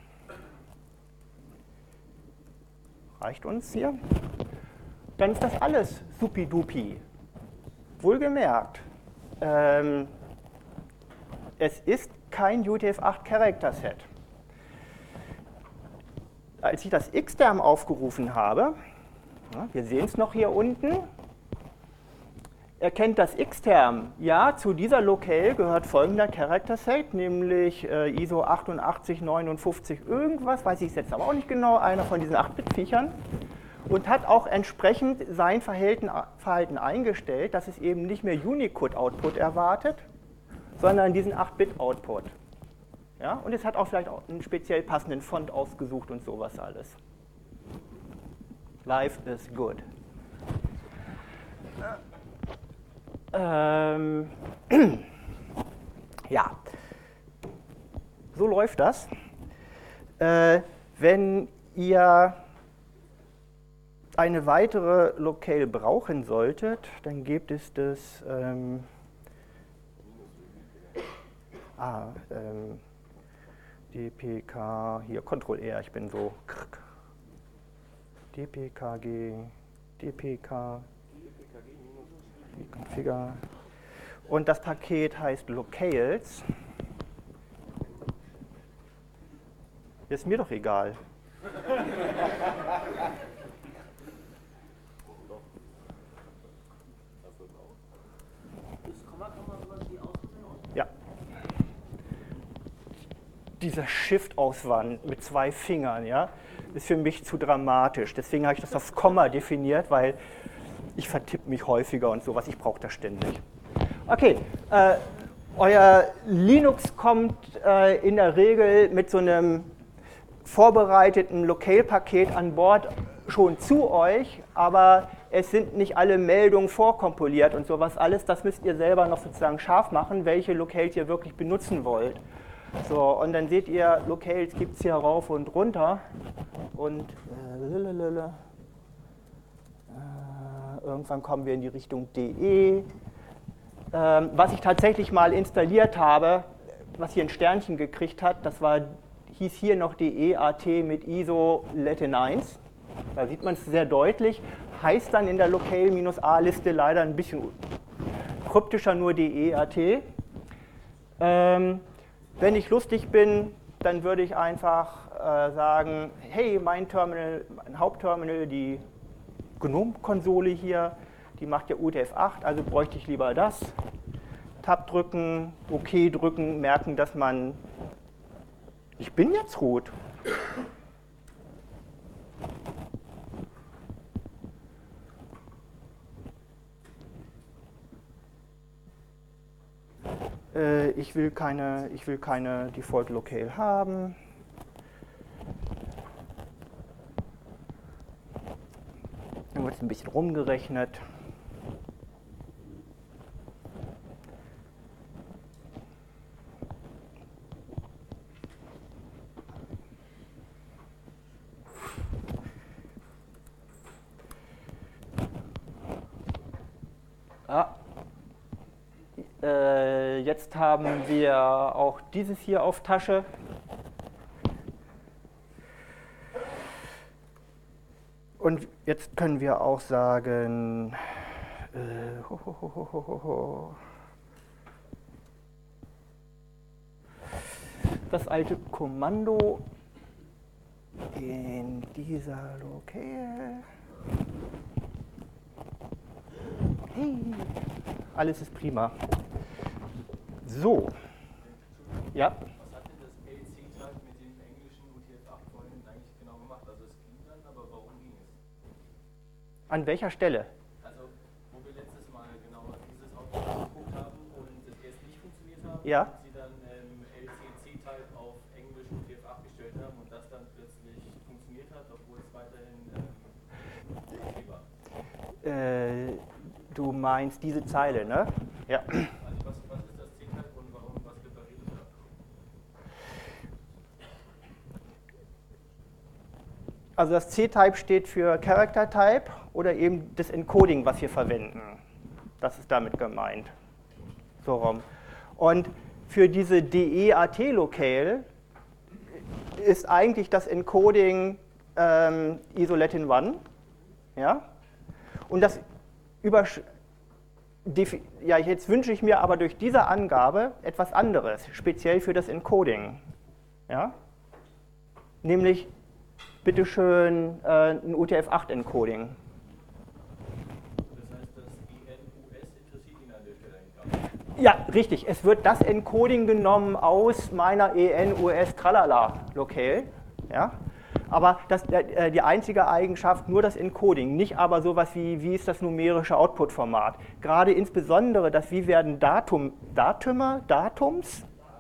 Reicht uns hier. Dann ist das alles supidupi. Wohlgemerkt, ähm, es ist kein U T F acht Character Set. Als ich das Xterm aufgerufen habe, ja, wir sehen es noch hier unten, erkennt das Xterm, ja, zu dieser Locale gehört folgender Character Set, nämlich äh, I S O achtundachtzig neunundfünfzig irgendwas, weiß ich jetzt aber auch nicht genau, einer von diesen acht Bit Viechern, und hat auch entsprechend sein Verhalten, Verhalten eingestellt, dass es eben nicht mehr Unicode-Output erwartet, sondern diesen acht Bit Output. Ja, und es hat auch vielleicht auch einen speziell passenden Font ausgesucht und sowas alles. Life is good. Ähm, ja, so läuft das. Äh, wenn ihr eine weitere Locale brauchen solltet, dann gibt es das ähm, ah, ähm, D P K, hier, Ctrl R, ich bin so, D P K G, D P K, Configure, und das Paket heißt Locales. Ist mir doch egal. Ja. Dieser Shift-Auswand mit zwei Fingern, ja, ist für mich zu dramatisch. Deswegen habe ich das als Komma definiert, weil ich vertippe mich häufiger und sowas. Ich brauche das ständig. Okay, äh, euer Linux kommt äh, in der Regel mit so einem vorbereiteten Locale-Paket an Bord schon zu euch, aber es sind nicht alle Meldungen vorkompiliert und sowas alles. Das müsst ihr selber noch sozusagen scharf machen, welche Locales ihr wirklich benutzen wollt. So, und dann seht ihr, Locales gibt es hier rauf und runter und äh, äh, irgendwann kommen wir in die Richtung D E. Ähm, was ich tatsächlich mal installiert habe, was hier ein Sternchen gekriegt hat, das war, hieß hier noch D E A T mit I S O Latin eins. Da sieht man es sehr deutlich. Heißt dann in der Locale-A-Liste leider ein bisschen kryptischer nur D E A T. Ähm, wenn ich lustig bin, dann würde ich einfach äh, sagen, hey, mein Terminal, mein Hauptterminal, die GNOME-Konsole hier, die macht ja U T F acht, also bräuchte ich lieber das. Tab drücken, OK drücken, merken, dass man, ich bin jetzt root. Äh, ich will keine, ich will keine Default Locale haben. Dann wird es ein bisschen rumgerechnet. Ah. Äh, jetzt haben wir auch dieses hier auf Tasche. Und jetzt können wir auch sagen, äh, ho, ho, ho, ho, ho, ho. Das alte Kommando in dieser Locale. Hey, alles ist prima. So, ja. Was hat denn das L C-Type mit dem englischen U T F acht vorhin eigentlich genau gemacht? Also es ging dann, aber warum ging es? An welcher Stelle? Also, wo wir letztes Mal genau dieses Output angeguckt haben und es jetzt nicht funktioniert haben, Ja. und Sie dann ähm, L C-C-Type auf Englisch U T F acht gestellt haben und das dann plötzlich funktioniert hat, obwohl es weiterhin ähm, okay war. Äh, du meinst diese Zeile, ne? Ja. Also was, was ist das C-Type und warum was repariert es da? Also das C-Type steht für Character Type oder eben das Encoding, was wir verwenden. Das ist damit gemeint. So rum. Und für diese D E A T-Locale ist eigentlich das Encoding ähm, I S O Latin eins. Ja? Und das übersch ja, jetzt wünsche ich mir aber durch diese Angabe etwas anderes, speziell für das Encoding. Ja? Nämlich, bitteschön, äh, ein U T F acht Encoding. Das heißt, das E N U S interessiert ihn an der Stelle eigentlich gar nicht. Ja, richtig. Es wird das Encoding genommen aus meiner E N U S Tralala Locale. Ja? Aber das, äh, die einzige Eigenschaft, nur das Encoding, nicht aber sowas wie, wie ist das numerische Output-Format. Gerade insbesondere das, wie werden Datum, Datume, Datums?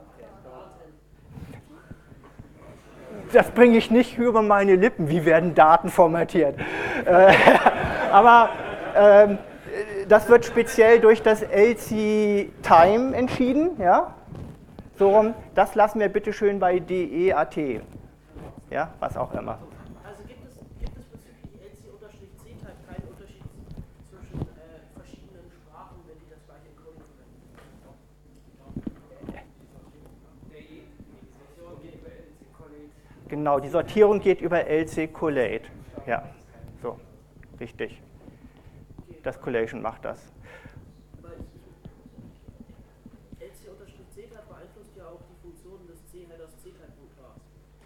Das bringe ich nicht über meine Lippen, wie werden Daten formatiert. Äh, aber ähm, das wird speziell durch das L C Time entschieden. Ja? So rum, das lassen wir bitte schön bei D E A T. Ja, was auch immer. Also gibt es, gibt es bezüglich L C-C-Type keinen Unterschied zwischen äh, verschiedenen Sprachen, wenn die das gleiche Encoding verwenden? Genau, die Sortierung geht über L C Collate. Ja, so, richtig. Das Collation macht das. L C-C-Type beeinflusst ja auch die Funktionen des C-Headers C-Type-Mutars.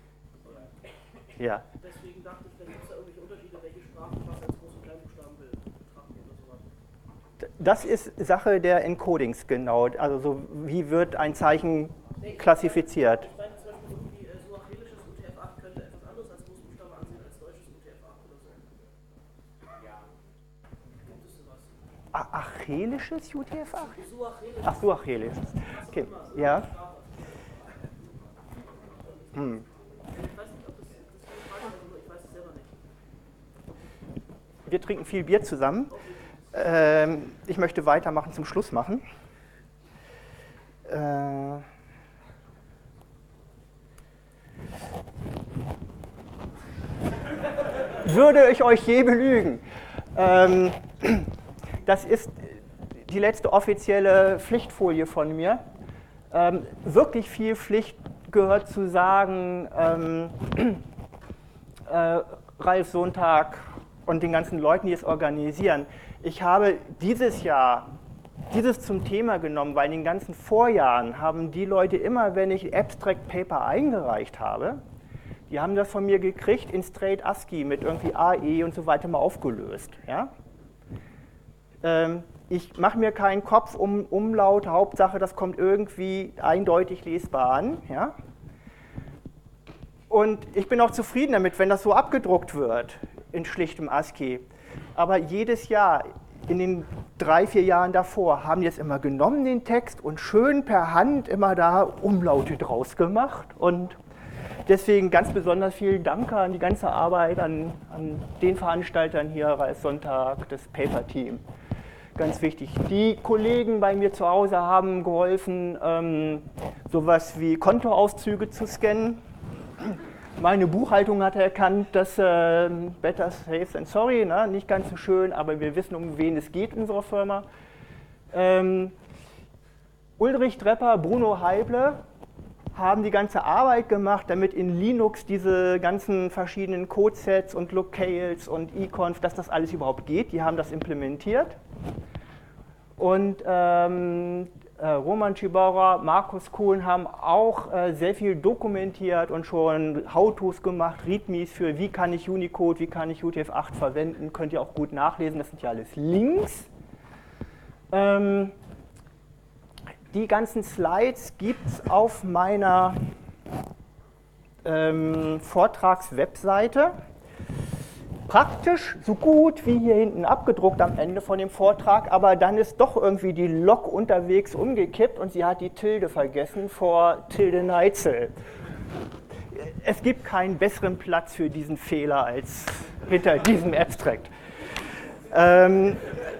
Ja. Deswegen dachte ich, vielleicht gibt es da irgendwelche Unterschiede, welche Sprachen was als Groß- und Kleinbuchstaben betrachten oder sowas. Das ist Sache der Encodings, genau. Also so, wie wird ein Zeichen klassifiziert? Ich meine zum Beispiel irgendwie äh, suachelisches U T F acht könnte etwas anderes als Großbuchstabe ansehen als deutsches U T F acht oder so. Ja. Gibt es sowas? Achelisches U T F acht? Suachelisches. Ach, suachelisches. Okay, ja. Hm. Ich weiß nicht, ob das, das ist eine Frage, also ich weiß es selber nicht. Wir trinken viel Bier zusammen. Ähm, ich möchte weitermachen, zum Schluss machen. Äh, würde ich euch je belügen. Ähm, das ist die letzte offizielle Pflichtfolie von mir. Ähm, wirklich viel Pflicht gehört zu sagen, ähm, äh, Ralf Sonntag und den ganzen Leuten, die es organisieren. Ich habe dieses Jahr dieses zum Thema genommen, weil in den ganzen Vorjahren haben die Leute immer, wenn ich Abstract Paper eingereicht habe, die haben das von mir gekriegt in Straight ASCII mit irgendwie A E und so weiter mal aufgelöst. Ja? Ähm, ich mache mir keinen Kopf um Umlaut, Hauptsache, das kommt irgendwie eindeutig lesbar an. Ja? Und ich bin auch zufrieden damit, wenn das so abgedruckt wird in schlichtem ASCII. Aber jedes Jahr, in den drei, vier Jahren davor, haben die es immer genommen, den Text, und schön per Hand immer da Umlaute draus gemacht. Und deswegen ganz besonders vielen Dank an die ganze Arbeit, an, an den Veranstaltern hier, Ralf Sonntag, das Paper-Team. Ganz wichtig. Die Kollegen bei mir zu Hause haben geholfen, ähm, sowas wie Kontoauszüge zu scannen. Meine Buchhaltung hat erkannt, dass äh, better safe than sorry, ne? Nicht ganz so schön, aber wir wissen, um wen es geht in unserer Firma. Ähm, Ulrich Drepper, Bruno Heible haben die ganze Arbeit gemacht, damit in Linux diese ganzen verschiedenen Codesets und Locales und econf, dass das alles überhaupt geht. Die haben das implementiert. Und ähm, äh, Roman Schibauer, Markus Kohn haben auch äh, sehr viel dokumentiert und schon How-Tos gemacht, Readmes für wie kann ich Unicode, wie kann ich U T F acht verwenden, könnt ihr auch gut nachlesen, das sind ja alles Links. Ähm, die ganzen Slides gibt es auf meiner ähm, Vortrags-Webseite. Praktisch so gut wie hier hinten abgedruckt am Ende von dem Vortrag, aber dann ist doch irgendwie die Lok unterwegs umgekippt und sie hat die Tilde vergessen vor Tilde Neitzel. Es gibt keinen besseren Platz für diesen Fehler als hinter diesem Abstract. Ähm,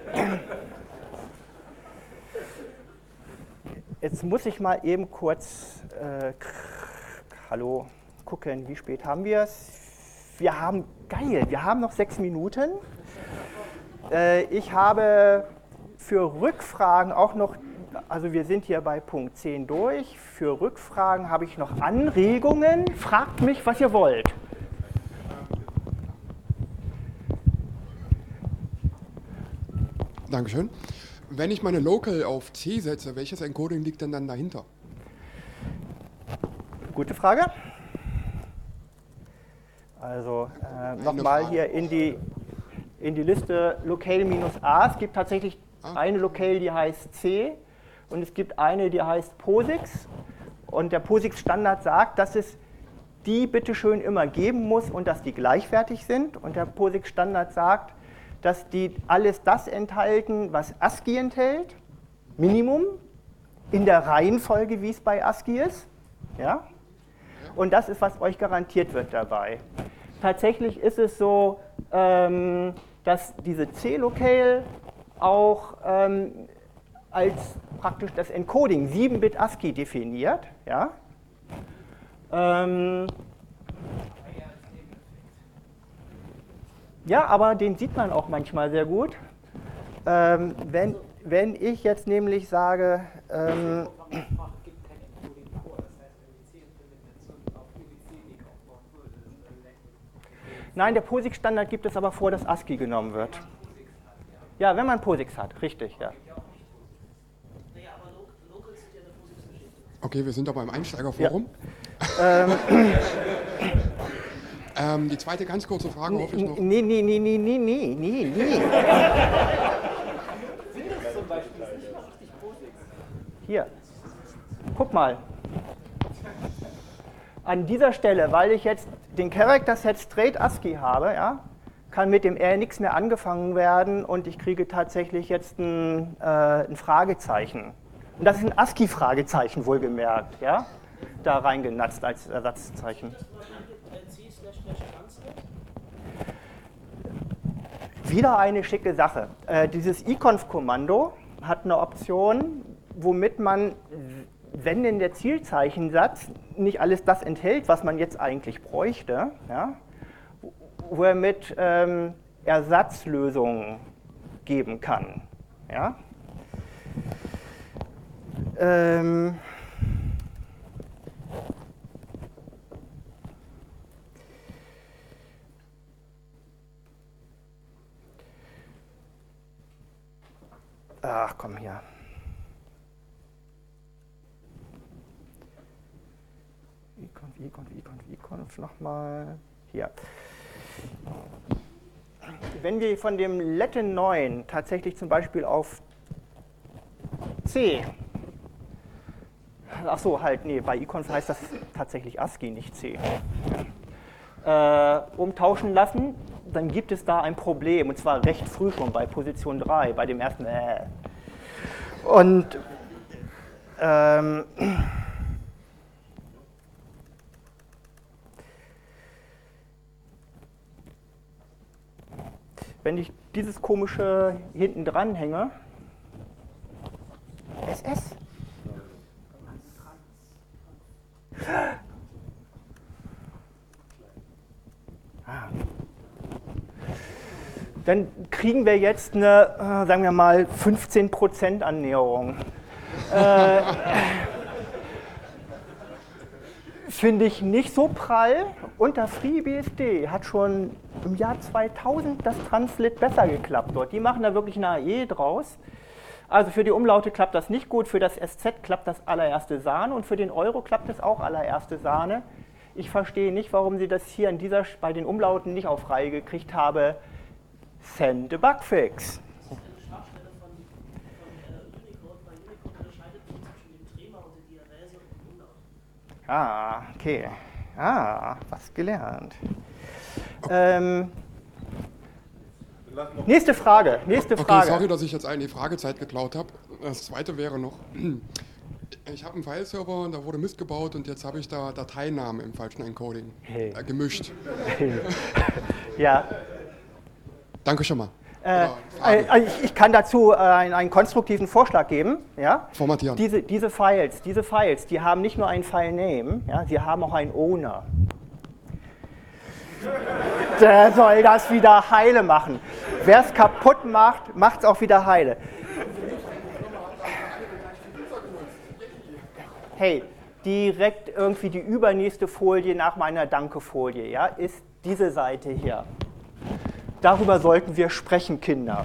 jetzt muss ich mal eben kurz äh, hallo, gucken, wie spät haben wir es? Wir haben, geil, wir haben noch sechs Minuten. Äh, ich habe für Rückfragen auch noch, also wir sind hier bei Punkt zehn durch, für Rückfragen habe ich noch Anregungen. Fragt mich, was ihr wollt. Dankeschön. Wenn ich meine Local auf C setze, welches Encoding liegt denn dann dahinter? Gute Frage. Also äh, nochmal hier in die, in die Liste Locale-A. Es gibt tatsächlich ah. eine Locale, die heißt C, und es gibt eine, die heißt POSIX. Und der POSIX-Standard sagt, dass es die bitteschön immer geben muss und dass die gleichwertig sind. Und der POSIX-Standard sagt, dass die alles das enthalten, was ASCII enthält, Minimum, in der Reihenfolge, wie es bei ASCII ist. Ja? Und das ist, was euch garantiert wird dabei. Tatsächlich ist es so, ähm, dass diese C-Locale auch ähm, als praktisch das Encoding sieben Bit ASCII definiert. Ja? Ähm, ja, aber den sieht man auch manchmal sehr gut. Ähm, wenn, wenn ich jetzt nämlich sage, ähm, nein, der POSIX-Standard gibt es aber vor, dass ASCII genommen wird. Ja, wenn man POSIX hat, richtig, ja. Okay, wir sind aber im Einsteigerforum. Ja. ähm, ähm, die zweite ganz kurze Frage hoffe ich noch. Nee, nee, nee, nee, nee, nee, nee, nee. Hier, guck mal. An dieser Stelle, weil ich jetzt den Character Set Straight ASCII habe, ja, kann mit dem R nichts mehr angefangen werden und ich kriege tatsächlich jetzt ein, äh, ein Fragezeichen. Und das ist ein ASCII-Fragezeichen, wohlgemerkt, ja, da reingenatzt als Ersatzzeichen. Wieder eine schicke Sache. Äh, dieses iconf-Kommando hat eine Option, womit man, wenn denn der Zielzeichensatz nicht alles das enthält, was man jetzt eigentlich bräuchte, ja, wo er mit ähm, Ersatzlösungen geben kann. Ja? Ähm, ach, komm hier. iconf, iconf, iconf, iconf nochmal. Hier. Wenn wir von dem Latin neun tatsächlich zum Beispiel auf C, ach so, halt, nee, bei iconf heißt das tatsächlich ASCII, nicht C, äh, umtauschen lassen, dann gibt es da ein Problem, und zwar recht früh schon bei Position drei, bei dem ersten äh. Und ähm, wenn ich dieses komische hinten dran hänge, S S. Ah. Dann kriegen wir jetzt eine, äh, sagen wir mal, fünfzehn Prozent Annäherung. äh, Finde ich nicht so prall. Unter FreeBSD hat schon im Jahr zweitausend das Translit besser geklappt dort. Die machen da wirklich eine A E draus. Also für die Umlaute klappt das nicht gut, für das S Z klappt das allererste Sahne und für den Euro klappt es auch allererste Sahne. Ich verstehe nicht, warum sie das hier in dieser, bei den Umlauten nicht auf Reihe gekriegt haben. Send a bugfix. Ah, okay. Ah, was gelernt. Okay. Ähm, nächste Frage, nächste okay, Frage. Sorry, dass ich jetzt eine Fragezeit geklaut habe. Das zweite wäre noch, ich habe einen Fileserver und da wurde Mist gebaut und jetzt habe ich da Dateinamen im falschen Encoding hey. äh, gemischt. Ja. Danke schon mal. Äh, äh, ich, ich kann dazu äh, einen, einen konstruktiven Vorschlag geben. Ja? Formatieren. Diese, diese Files, diese Files, die haben nicht nur einen File-Name, ja, sie haben auch einen Owner. Der soll das wieder heile machen. Wer es kaputt macht, macht es auch wieder heile. Hey, direkt irgendwie die übernächste Folie nach meiner Danke-Folie, ja, ist diese Seite hier. Darüber sollten wir sprechen, Kinder.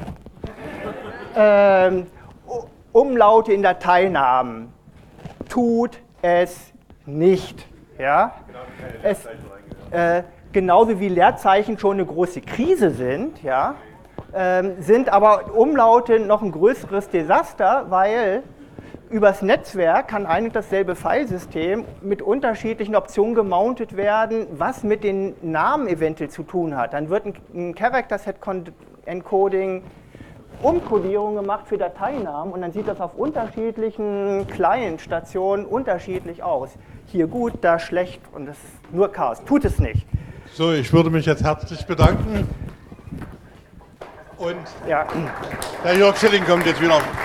Ähm, Umlaute in Dateinamen. Tut es nicht. Ja? Es, äh, genauso wie Leerzeichen schon eine große Krise sind, ja, ähm, sind aber Umlaute noch ein größeres Desaster, weil übers Netzwerk kann ein und dasselbe Filesystem mit unterschiedlichen Optionen gemountet werden, was mit den Namen eventuell zu tun hat. Dann wird ein, ein Character Set Encoding Umkodierung gemacht für Dateinamen und dann sieht das auf unterschiedlichen Client-Stationen unterschiedlich aus. Hier gut, da schlecht und das ist nur Chaos. Tut es nicht. So, ich würde mich jetzt herzlich bedanken. Und Ja. der Jörg Schilling kommt jetzt wieder.